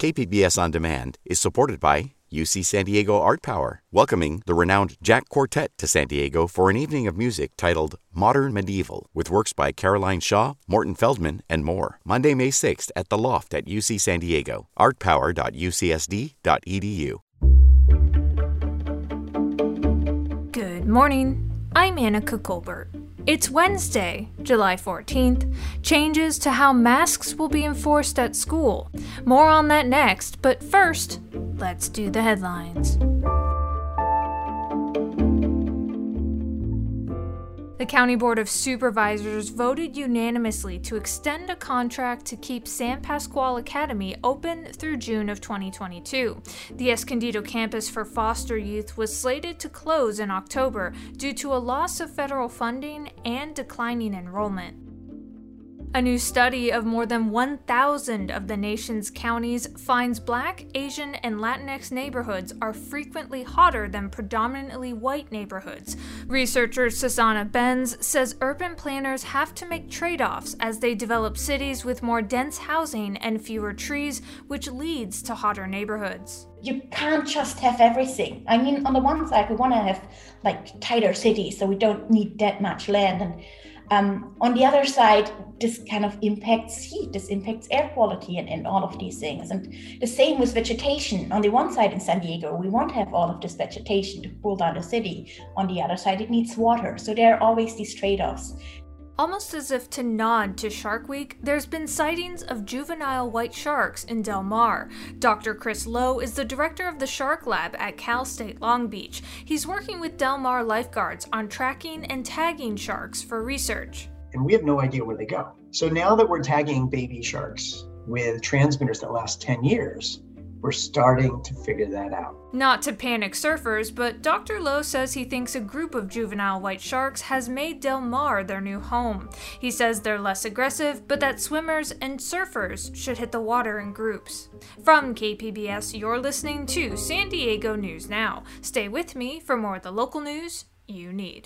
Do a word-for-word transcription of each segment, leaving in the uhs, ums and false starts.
K P B S On Demand is supported by U C San Diego Art Power, welcoming the renowned Jack Quartet to San Diego for an evening of music titled Modern Medieval, with works by Caroline Shaw, Morton Feldman, and more. Monday, May sixth at The Loft at U C San Diego, art power dot u c s d dot e d u. Good morning. I'm Annika Colbert. It's Wednesday, July fourteenth. Changes to how masks will be enforced at school. More on that next, but first, let's do the headlines. The County Board of Supervisors voted unanimously to extend a contract to keep San Pasqual Academy open through June of twenty twenty-two. The Escondido campus for foster youth was slated to close in October due to a loss of federal funding and declining enrollment. A new study of more than one thousand of the nation's counties finds Black, Asian, and Latinx neighborhoods are frequently hotter than predominantly white neighborhoods. Researcher Susanna Benz says urban planners have to make trade-offs as they develop cities with more dense housing and fewer trees, which leads to hotter neighborhoods. You can't just have everything. I mean, on the one side, we want to have like tighter cities, so we don't need that much land. And Um, on the other side, this kind of impacts heat, this impacts air quality and, and all of these things. And the same with vegetation. On the one side in San Diego, we want to have all of this vegetation to cool down the city. On the other side, it needs water. So there are always these trade-offs. Almost as if to nod to Shark Week, there's been sightings of juvenile white sharks in Del Mar. Doctor Chris Lowe is the director of the Shark Lab at Cal State Long Beach. He's working with Del Mar lifeguards on tracking and tagging sharks for research. And we have no idea where they go. So now that we're tagging baby sharks with transmitters that last ten years, we're starting to figure that out. Not to panic surfers, but Doctor Lowe says he thinks a group of juvenile white sharks has made Del Mar their new home. He says they're less aggressive, but that swimmers and surfers should hit the water in groups. From K P B S, you're listening to San Diego News Now. Stay with me for more of the local news you need.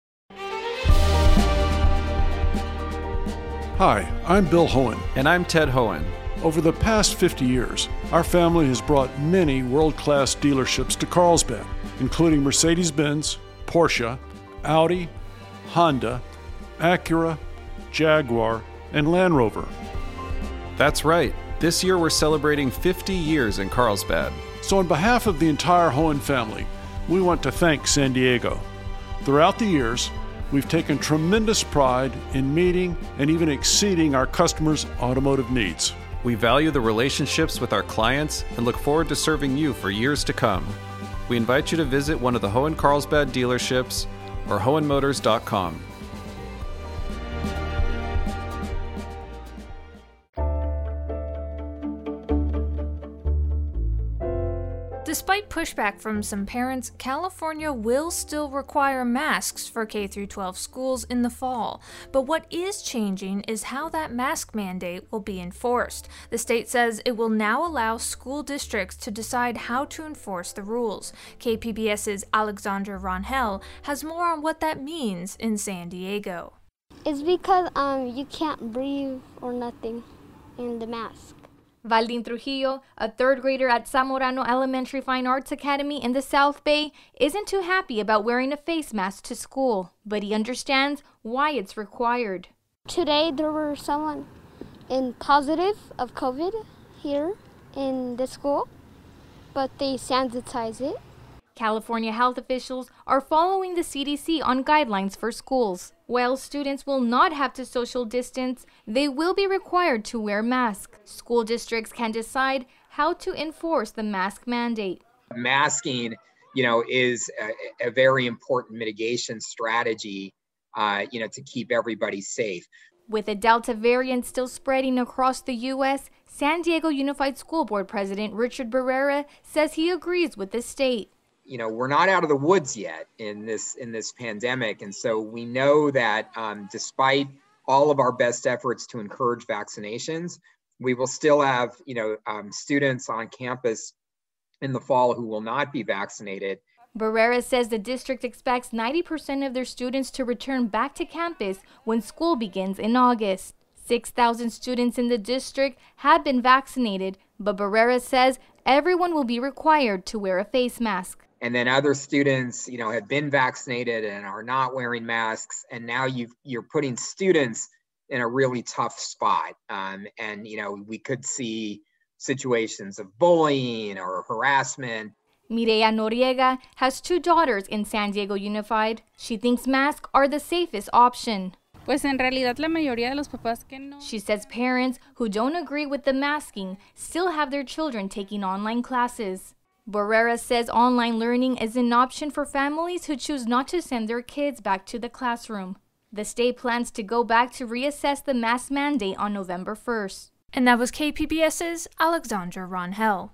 Hi, I'm Bill Hohen. And I'm Ted Hohen. Over the past fifty years, our family has brought many world-class dealerships to Carlsbad, including Mercedes-Benz, Porsche, Audi, Honda, Acura, Jaguar, and Land Rover. That's right. This year we're celebrating fifty years in Carlsbad. So on behalf of the entire Hohen family, we want to thank San Diego. Throughout the years, we've taken tremendous pride in meeting and even exceeding our customers' automotive needs. We value the relationships with our clients and look forward to serving you for years to come. We invite you to visit one of the Hohen Carlsbad dealerships or hohen motors dot com. Despite pushback from some parents, California will still require masks for K through twelve schools in the fall. But what is changing is how that mask mandate will be enforced. The state says it will now allow school districts to decide how to enforce the rules. KPBS's Alexandra Rangel has more on what that means in San Diego. It's because um you can't breathe or nothing in the mask. Valdin Trujillo, a third grader at Zamorano Elementary Fine Arts Academy in the South Bay, isn't too happy about wearing a face mask to school, but he understands why it's required. Today there were someone in positive of COVID here in the school, but they sanitize it. California health officials are following the C D C on guidelines for schools. While students will not have to social distance, they will be required to wear masks. School districts can decide how to enforce the mask mandate. Masking, you know, is a, a very important mitigation strategy, uh, you know, to keep everybody safe. With the Delta variant still spreading across the U S, San Diego Unified School Board President Richard Barrera says he agrees with the state. You know, we're not out of the woods yet in this in this pandemic. And so we know that um, despite all of our best efforts to encourage vaccinations, we will still have, you know, um, students on campus in the fall who will not be vaccinated. Barrera says the district expects ninety percent of their students to return back to campus when school begins in August. six thousand students in the district have been vaccinated, but Barrera says everyone will be required to wear a face mask. And then other students, you know, have been vaccinated and are not wearing masks. And now you've, you're putting students in a really tough spot. Um, and, you know, we could see situations of bullying or harassment. Mireya Noriega has two daughters in San Diego Unified. She thinks masks are the safest option. Pues en realidad la mayoría de los papás que no. She says parents who don't agree with the masking still have their children taking online classes. Barrera says online learning is an option for families who choose not to send their kids back to the classroom. The state plans to go back to reassess the mask mandate on November first. And that was KPBS's Alexandra Ronhell.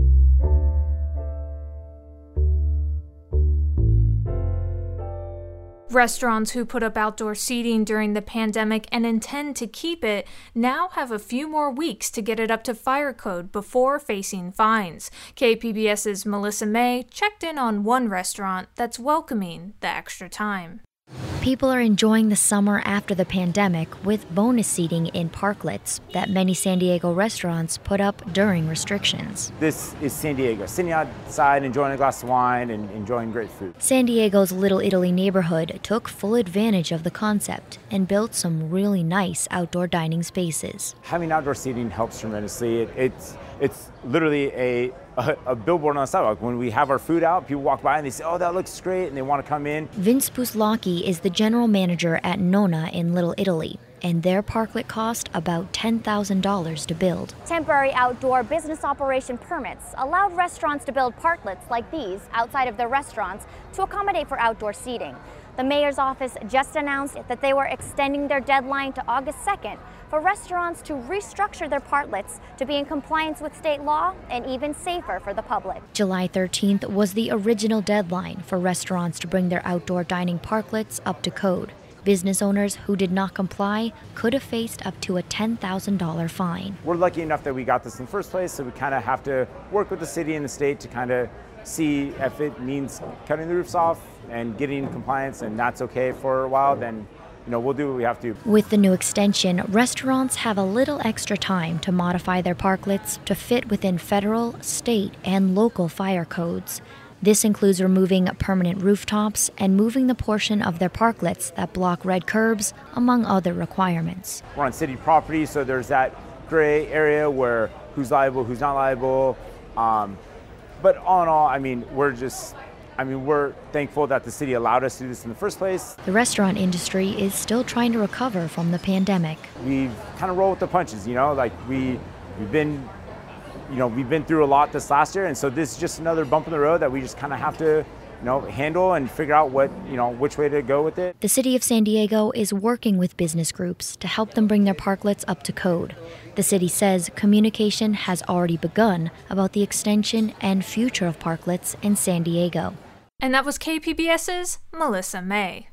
Restaurants who put up outdoor seating during the pandemic and intend to keep it now have a few more weeks to get it up to fire code before facing fines. KPBS's Melissa May checked in on one restaurant that's welcoming the extra time. People are enjoying the summer after the pandemic with bonus seating in parklets that many San Diego restaurants put up during restrictions. This is San Diego, sitting outside, enjoying a glass of wine and enjoying great food. San Diego's Little Italy neighborhood took full advantage of the concept and built some really nice outdoor dining spaces. Having outdoor seating helps tremendously. It, it's, it's literally a A, a billboard on the sidewalk. When we have our food out, people walk by and they say, oh, that looks great, and they want to come in. Vince Puslaki is the general manager at Nona in Little Italy, and their parklet cost about ten thousand dollars to build. Temporary outdoor business operation permits allowed restaurants to build parklets like these outside of their restaurants to accommodate for outdoor seating. The mayor's office just announced that they were extending their deadline to August second for restaurants to restructure their parklets to be in compliance with state law and even safer for the public. July thirteenth was the original deadline for restaurants to bring their outdoor dining parklets up to code. Business owners who did not comply could have faced up to a ten thousand dollars fine. We're lucky enough that we got this in the first place, so we kind of have to work with the city and the state to kind of see if it means cutting the roofs off and getting compliance, and that's okay for a while, then you know, we'll do what we have to. With the new extension, restaurants have a little extra time to modify their parklets to fit within federal, state, and local fire codes. This includes removing permanent rooftops and moving the portion of their parklets that block red curbs, among other requirements. We're on city property, so there's that gray area where who's liable, who's not liable. Um, but all in all, I mean, we're just I mean, we're thankful that the city allowed us to do this in the first place. The restaurant industry is still trying to recover from the pandemic. We've kind of rolled with the punches, you know, like we, we've been, you know, we've been through a lot this last year. And so this is just another bump in the road that we just kind of have to, you know, handle and figure out what, you know, which way to go with it. The city of San Diego is working with business groups to help them bring their parklets up to code. The city says communication has already begun about the extension and future of parklets in San Diego. And that was KPBS's Melissa May.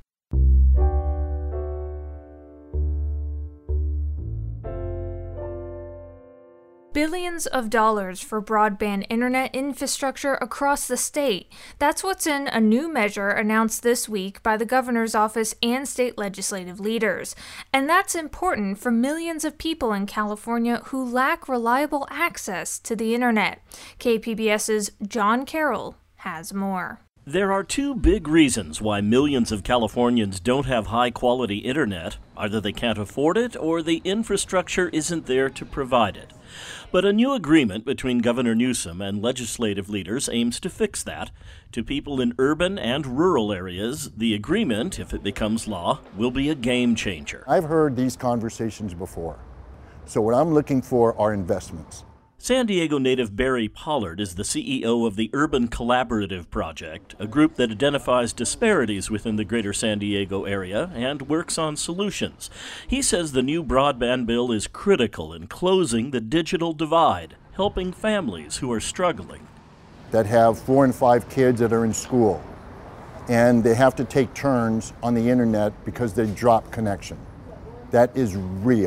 Billions of dollars for broadband internet infrastructure across the state. That's what's in a new measure announced this week by the governor's office and state legislative leaders. And that's important for millions of people in California who lack reliable access to the internet. KPBS's John Carroll has more. There are two big reasons why millions of Californians don't have high-quality internet. Either they can't afford it or the infrastructure isn't there to provide it. But a new agreement between Governor Newsom and legislative leaders aims to fix that. To people in urban and rural areas, the agreement, if it becomes law, will be a game changer. I've heard these conversations before. So what I'm looking for are investments. San Diego native Barry Pollard is the C E O of the Urban Collaborative Project, a group that identifies disparities within the greater San Diego area and works on solutions. He says the new broadband bill is critical in closing the digital divide, helping families who are struggling. That have four and five kids that are in school, and they have to take turns on the internet because they drop connection. That is real.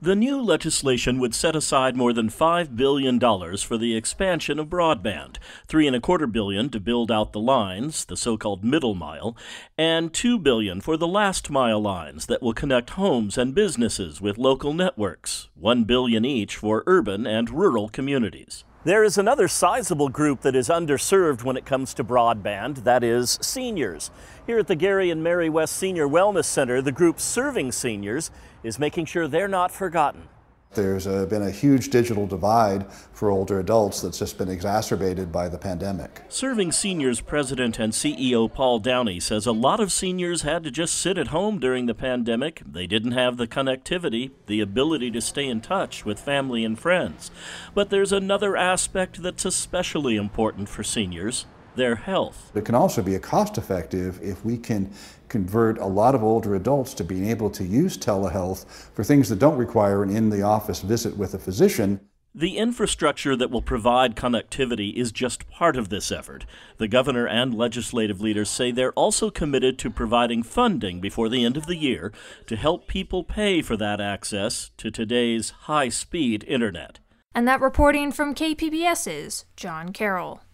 The new legislation would set aside more than five billion dollars for the expansion of broadband, three and a quarter billion to build out the lines, the so-called middle mile, and two billion for the last mile lines that will connect homes and businesses with local networks, one billion each for urban and rural communities. There is another sizable group that is underserved when it comes to broadband, that is seniors. Here at the Gary and Mary West Senior Wellness Center, the group serving seniors is making sure they're not forgotten. There's a, been a huge digital divide for older adults that's just been exacerbated by the pandemic. Serving Seniors President and C E O Paul Downey says a lot of seniors had to just sit at home during the pandemic. They didn't have the connectivity, the ability to stay in touch with family and friends. But there's another aspect that's especially important for seniors: their health. It can also be a cost effective if we can convert a lot of older adults to being able to use telehealth for things that don't require an in-the-office visit with a physician. The infrastructure that will provide connectivity is just part of this effort. The governor and legislative leaders say they're also committed to providing funding before the end of the year to help people pay for that access to today's high-speed internet. And that reporting from K P B S's John Carroll.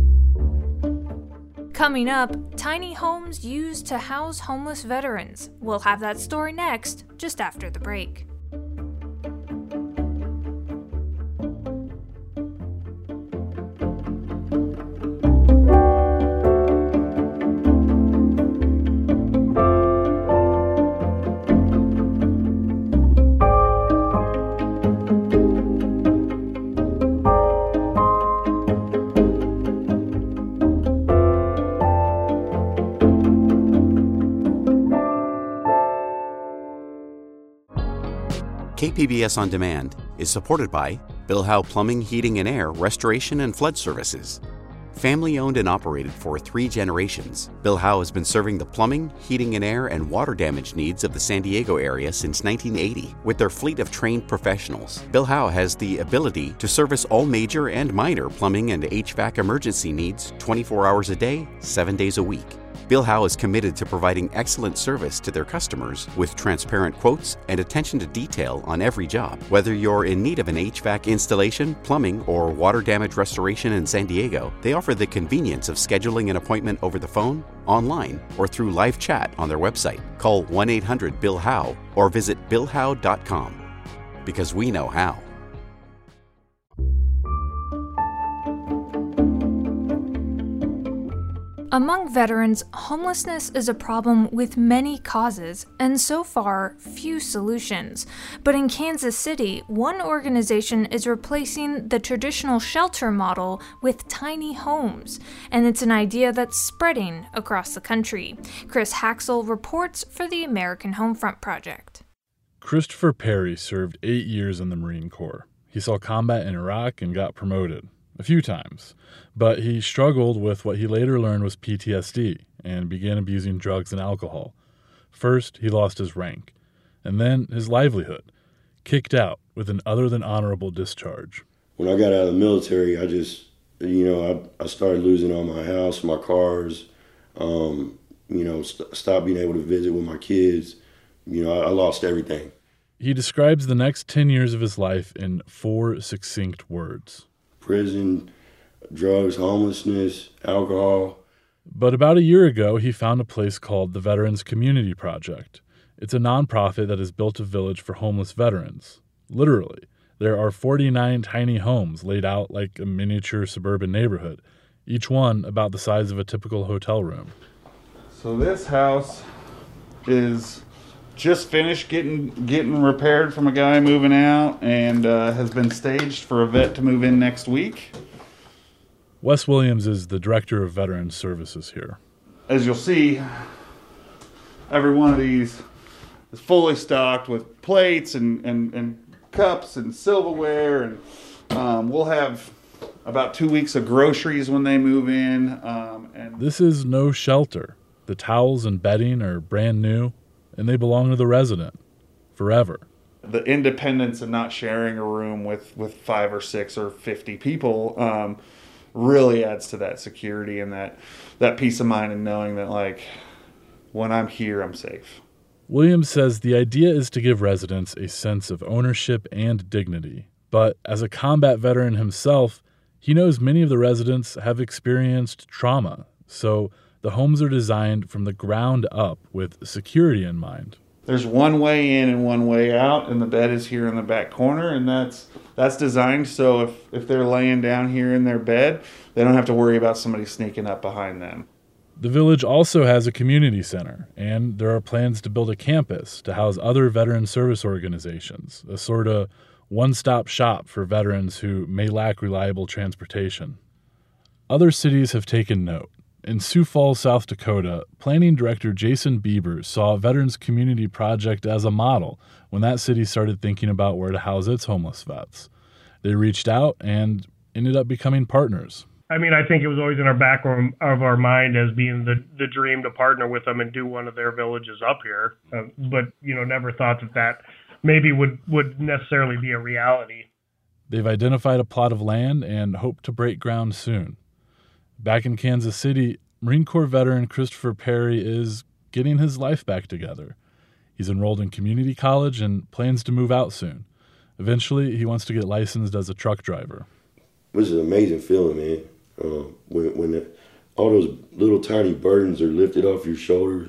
Coming up, tiny homes used to house homeless veterans. We'll have that story next, just after the break. K P B S On Demand is supported by Bill Howe Plumbing, Heating and Air, Restoration and Flood Services. Family owned and operated for three generations, Bill Howe has been serving the plumbing, heating and air, and water damage needs of the San Diego area since nineteen eighty. With their fleet of trained professionals, Bill Howe has the ability to service all major and minor plumbing and H V A C emergency needs twenty-four hours a day, seven days a week. Bill Howe is committed to providing excellent service to their customers with transparent quotes and attention to detail on every job. Whether you're in need of an H V A C installation, plumbing, or water damage restoration in San Diego, they offer the convenience of scheduling an appointment over the phone, online, or through live chat on their website. Call one eight hundred Bill Howe or visit bill howe dot com, because we know how. Among veterans, homelessness is a problem with many causes and so far few solutions. But in Kansas City, one organization is replacing the traditional shelter model with tiny homes, and it's an idea that's spreading across the country. Chris Haxel reports for the American Homefront Project. Christopher Perry served eight years in the Marine Corps. He saw combat in Iraq and got promoted a few times, but he struggled with what he later learned was P T S D and began abusing drugs and alcohol. First, he lost his rank, and then his livelihood, kicked out with an other than honorable discharge. When I got out of the military, I just, you know, I, I started losing all my house, my cars, um, you know, st- stopped being able to visit with my kids. You know, I, I lost everything. He describes the next ten years of his life in four succinct words: prison, drugs, homelessness, alcohol. But about a year ago, he found a place called the Veterans Community Project. It's a nonprofit that has built a village for homeless veterans. Literally, there are forty-nine tiny homes laid out like a miniature suburban neighborhood, each one about the size of a typical hotel room. So this house is just finished getting getting repaired from a guy moving out, and uh, has been staged for a vet to move in next week. Wes Williams is the director of Veterans Services here. As you'll see, every one of these is fully stocked with plates and, and, and cups and silverware, and um, we'll have about two weeks of groceries when they move in. Um, and this is no shelter. The towels and bedding are brand new, and they belong to the resident forever. The independence of not sharing a room with, with five or six or fifty people um, really adds to that security and that, that peace of mind, and knowing that, like, when I'm here, I'm safe. Williams says the idea is to give residents a sense of ownership and dignity. But as a combat veteran himself, he knows many of the residents have experienced trauma. So the homes are designed from the ground up with security in mind. There's one way in and one way out, and the bed is here in the back corner, and that's that's designed so if, if they're laying down here in their bed, they don't have to worry about somebody sneaking up behind them. The village also has a community center, and there are plans to build a campus to house other veteran service organizations, a sort of one-stop shop for veterans who may lack reliable transportation. Other cities have taken note. In Sioux Falls, South Dakota, Planning Director Jason Bieber saw Veterans Community Project as a model when that city started thinking about where to house its homeless vets. They reached out and ended up becoming partners. I mean, I think it was always in our back of our mind as being the, the dream to partner with them and do one of their villages up here. Uh, but, you know, never thought that that maybe would, would necessarily be a reality. They've identified a plot of land and hope to break ground soon. Back in Kansas City, Marine Corps veteran Christopher Perry is getting his life back together. He's enrolled in community college and plans to move out soon. Eventually, he wants to get licensed as a truck driver. It was an amazing feeling, man. Uh, when when the, all those little tiny burdens are lifted off your shoulders,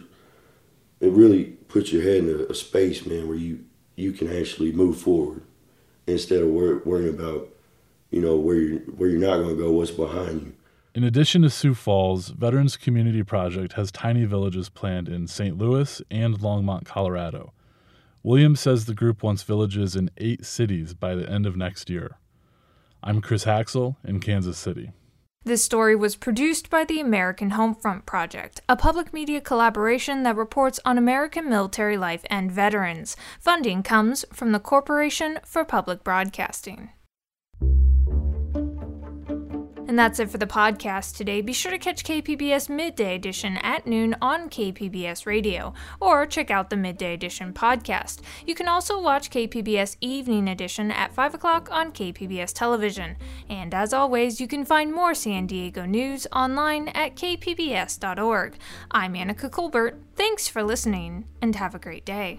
it really puts your head in a, a space, man, where you, you can actually move forward instead of wor- worrying about, you know, where you're, where you're not going to go, what's behind you. In addition to Sioux Falls, Veterans Community Project has tiny villages planned in Saint Louis and Longmont, Colorado. Williams says the group wants villages in eight cities by the end of next year. I'm Chris Haxel in Kansas City. This story was produced by the American Homefront Project, a public media collaboration that reports on American military life and veterans. Funding comes from the Corporation for Public Broadcasting. And that's it for the podcast today. Be sure to catch K P B S Midday Edition at noon on K P B S Radio, or check out the Midday Edition podcast. You can also watch K P B S Evening Edition at five o'clock on K P B S Television. And as always, you can find more San Diego news online at k p b s dot org. I'm Annika Colbert. Thanks for listening, and have a great day.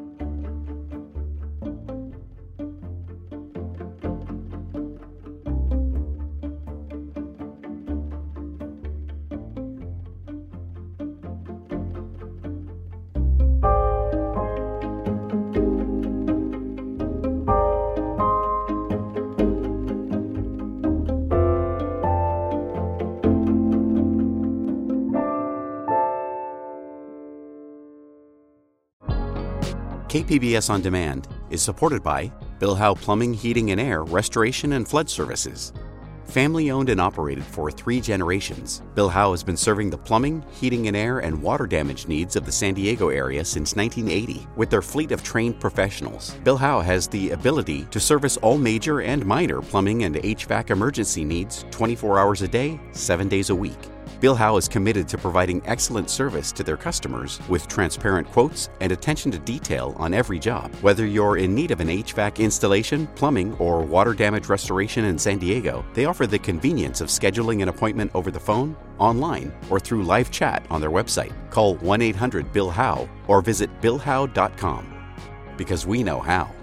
K P B S On Demand is supported by Bill Howe Plumbing, Heating and Air, Restoration and Flood Services. Family owned and operated for three generations, Bill Howe has been serving the plumbing, heating and air, and water damage needs of the San Diego area since nineteen eighty. With their fleet of trained professionals, Bill Howe has the ability to service all major and minor plumbing and H V A C emergency needs twenty-four hours a day, seven days a week. Bill Howe is committed to providing excellent service to their customers with transparent quotes and attention to detail on every job. Whether you're in need of an H V A C installation, plumbing, or water damage restoration in San Diego, they offer the convenience of scheduling an appointment over the phone, online, or through live chat on their website. Call one eight hundred Bill Howe or visit bill howe dot com, because we know how.